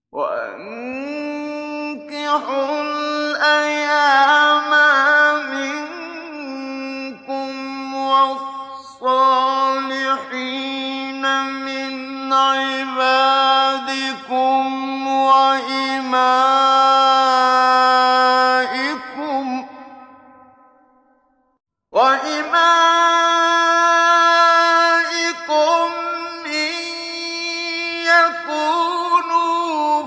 وَأَنكِحُوا الْأَيَامَ مِنكُمْ وَالصَّالِحِينَ مِنْ عِبَادِكُمْ وَإِمَائِكُمْ إِن يَكُونُوا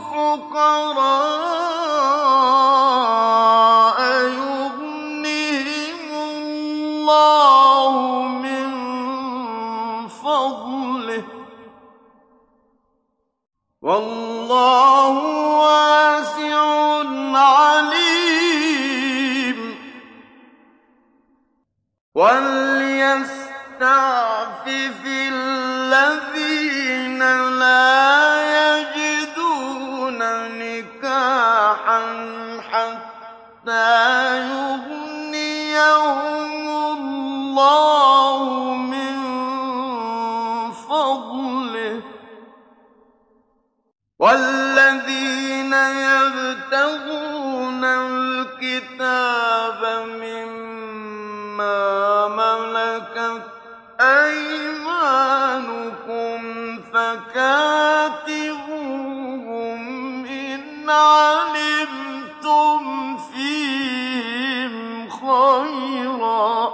فُقَرَاءَ يُغْنِهِمُ اللَّهُ مِن فَضْلِهِ ۗ وَاللَّهُ وَاسِعٌ عَلِيمٌ. وَلْيَسْتَعْفِفِ الَّذِينَ لَا يَجِدُونَ نِكَاحًا حَتَّىٰ يُغْنِيَهُمُ اللَّهُ مِن فَضْلِهِ ۗ وَالَّذِينَ يَبْتَغُونَ الْكِتَابَ مِمَّا مَلَكَتْ أَيْمَانُكُمْ فَكَاتِبُوهُمْ إِنْ عَلِمْتُمْ فِيهِمْ خَيْرًا ۖ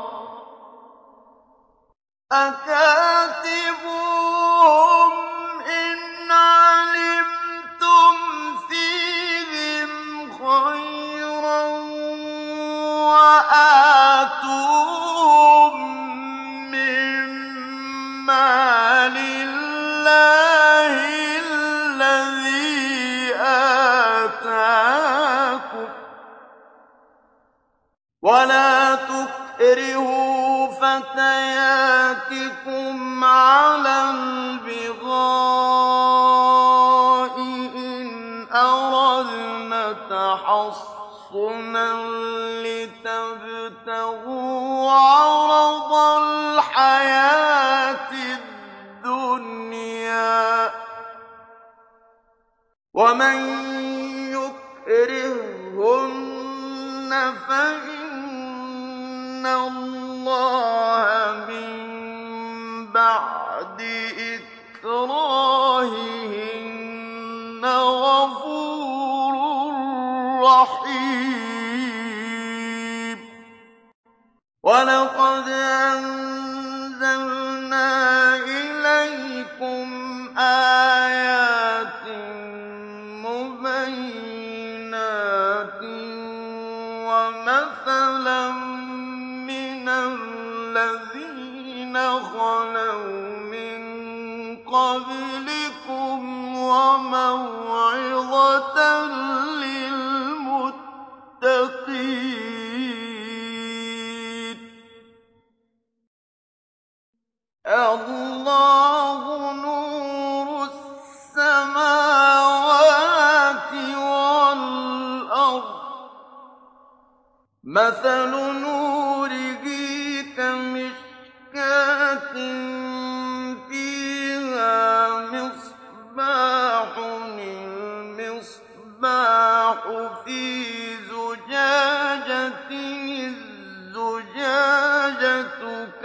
وَآتُوهُم مِّن مَّالِ اللَّهِ الَّذِي آتَاكُمْ ۚ وَلَا تُكْرِهُوا فَتَيَاتِكُمْ عَلَى الْبِغَاءِ إِنْ أَرَدْنَ تَحَصُّنًا لِّتَبْتَغُوا عَرَضَ الْحَيَاةِ الدُّنْيَا ۚ وَمَن يُكْرِههُّنَّ فَإِنَّ اللَّهَ مِن بَعْدِ إِكْرَاهِهِنَّ غَفُورٌ رَّحِيمٌ. وَلَقَدْ أَنزَلْنَا إِلَيْكُمْ آيَاتٍ مُّبَيِّنَاتٍ وَمَثَلًا مِّنَ الَّذِينَ خَلَوْا مِن قَبْلِكُمْ وَمَوْعِظَةً لِّلْمُتَّقِينَ. اللَّهُ نُورُ السَّمَاوَاتِ وَالْأَرْضِ ۚ مَثَلُ نُورِهِ كَمِشْكَاةٍ فِيهَا مِصْبَاحٌ ۖ الْمِصْبَاحُ فِي زُجَاجَةٍ ۖ الزُّجَاجَةُ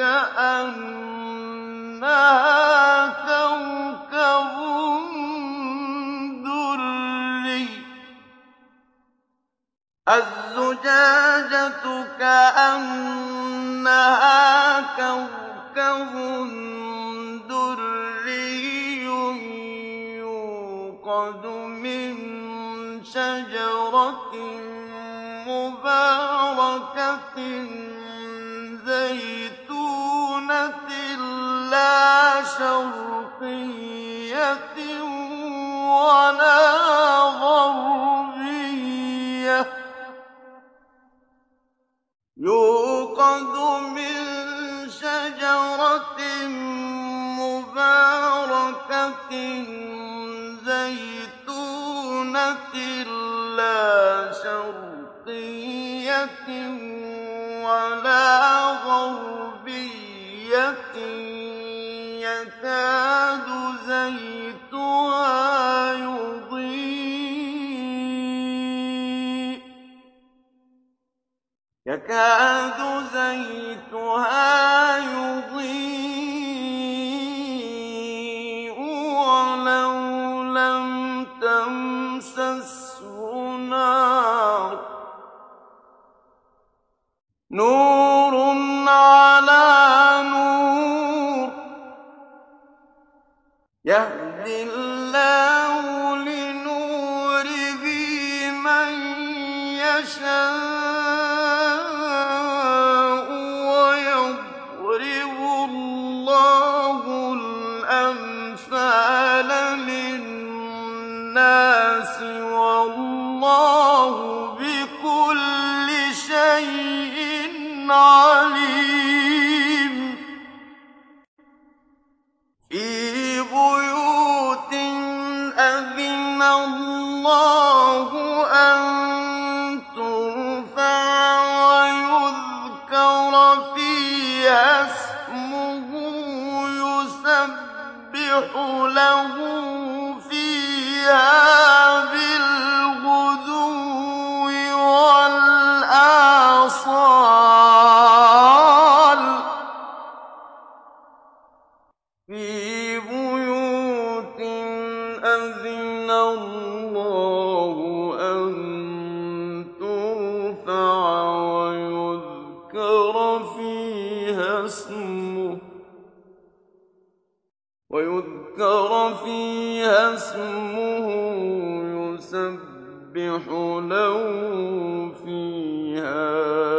كَأَنَّهَا كَوْكَبٌ دُرِّيٌّ يُوقَدُ مِن شَجَرَةٍ مُّبَارَكَةٍ زَيْتُونَةٍ لَّا شَرْقِيَّةٍ وَلَا غَرْبِيَّةٍ يُوقَدُ مِن شَجَرَةٍ مُّبَارَكَةٍ زَيْتُونَةٍ لَّا شَرْقِيَّةٍ وَلَا غَرْبِيَّةٍ يَكَادُ زَيْتُهَا يُضِيءُ يكاد زيتها يضيء ولو لم تمسسه نار نور على نور يهدي الله لنوره من يشاء ويضرب الله الأمثال للناس والله بكل شيء عليم في بيوت أذن الله أن ترفع ويذكر فيها اسمه يسبح له فيها بالغدو والآصال في بيوت أذن الله أن ترفع ويذكر فيها اسمه يسبح له فيها